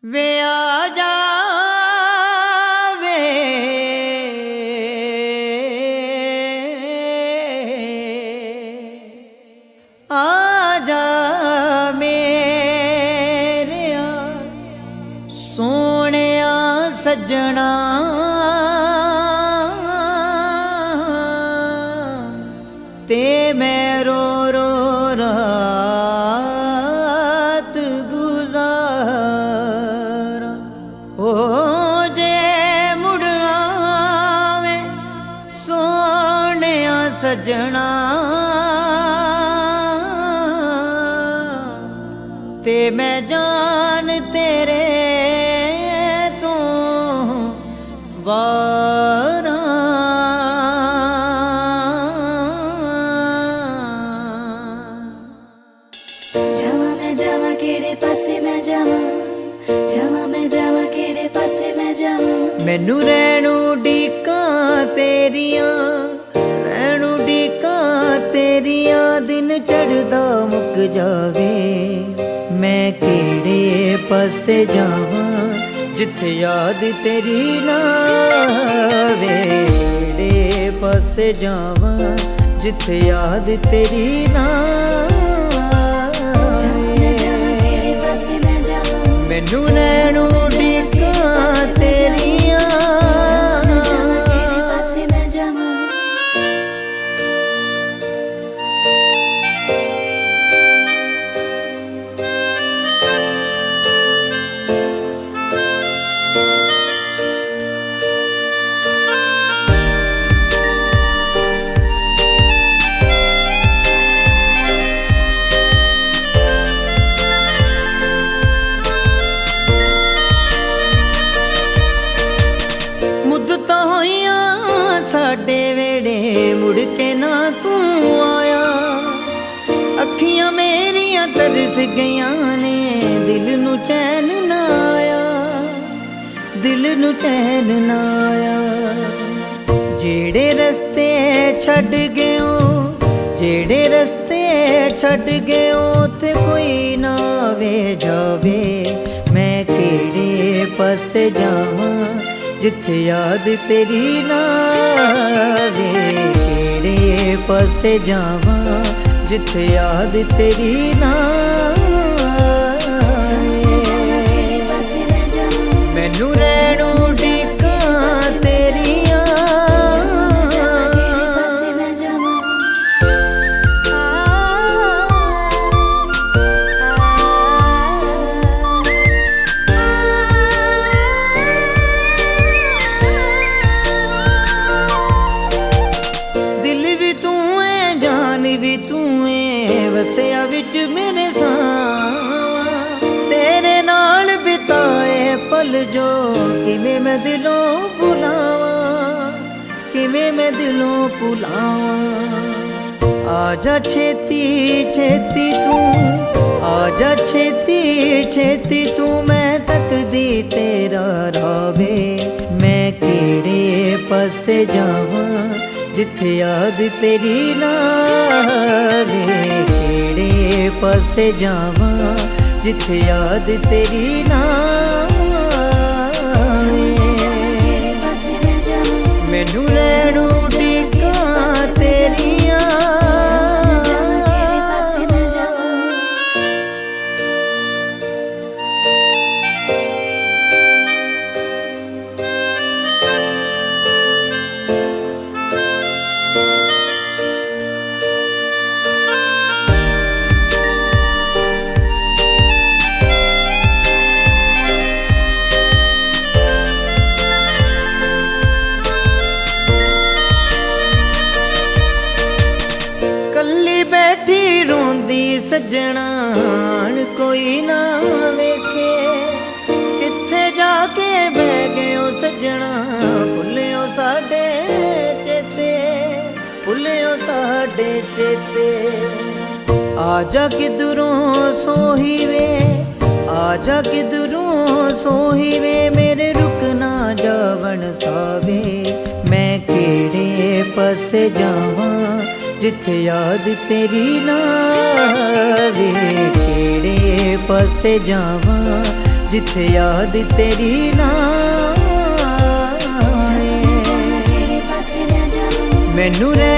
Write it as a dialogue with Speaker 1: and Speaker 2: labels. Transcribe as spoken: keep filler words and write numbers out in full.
Speaker 1: वे आ जावे आ जा मेरे सोहणिया सज्जणा ते मैं रो रो रात गुजारा हो जे मुड़ आवे सोहणिया सज्जणा ते मैं जान तेरे तो वारा
Speaker 2: जावा मैं जावा केड़े पासे मैं जावा जावा मैं जावा केड़े पासे मैं जावा
Speaker 1: मैनू रहनू डीकां तेरियां रहनू डीकां तेरियां दिन चढ़दा मुक जावे मैं केड़े पासे जावां जिथे याद तेरी ना आवे केड़े पासे जावां जिथे याद तेरी ना मैनू रहनू डीकां तेरियां
Speaker 2: केड़े पासे मैं जावा
Speaker 1: साडे वेड़े मुड़ के ना तू आया अखियां मेरियां तरस गईयां ने दिल नू चैन ना आया दिल नू चैन ना आया जेड़े रस्ते छड़ गयो जेड़े रस्ते छड़ गयो उत्थे कोई ना वे जावे मैं केड़े पासे जावां जिथे याद तेरी ना आवे केड़े पासे जावां जिथे याद तेरी ना आवे मैनू रहनू डीकां तेरियां भी तू है वसिया विच मेरे सां तेरे नाल बिताए पल जो किवें मैं दिलों भुलावां किवें मैं दिलों भुलावां आजा छेती छेती तू आजा छेती छेती तू मैं तकदी तेरा रावे मैं केड़े पासे जावां जिथे याद तेरी ना आवे केड़े पासे जावां जिथे याद तेरी ना आवे मैनू रहनू डीकां तेरियां बैठी रोंदी सज्जणा कोई ना वेखे किथे जाके बह गयो सज्जणा भुलियो साडे चेते भुलियो साडे चेते आजा किधरों सोही वे आजा किधरों सोही वे मेरे रुकना जावन सावे मैं केड़े पासे जावां जिथे याद तेरी ना आवे केड़े पासे जावां ਜਿੱਥੇ ਯਾਦ ਤੇਰੀ ਨਾ
Speaker 2: ਜਾਵਾਂ ਮੈਂ ਜਾਵਾਂ ਕਿਹੜੇ ਪਾਸੇ ਮੈਂ ਜਾਵਾਂ
Speaker 1: ਮੈਨੂੰ ਰਹਿ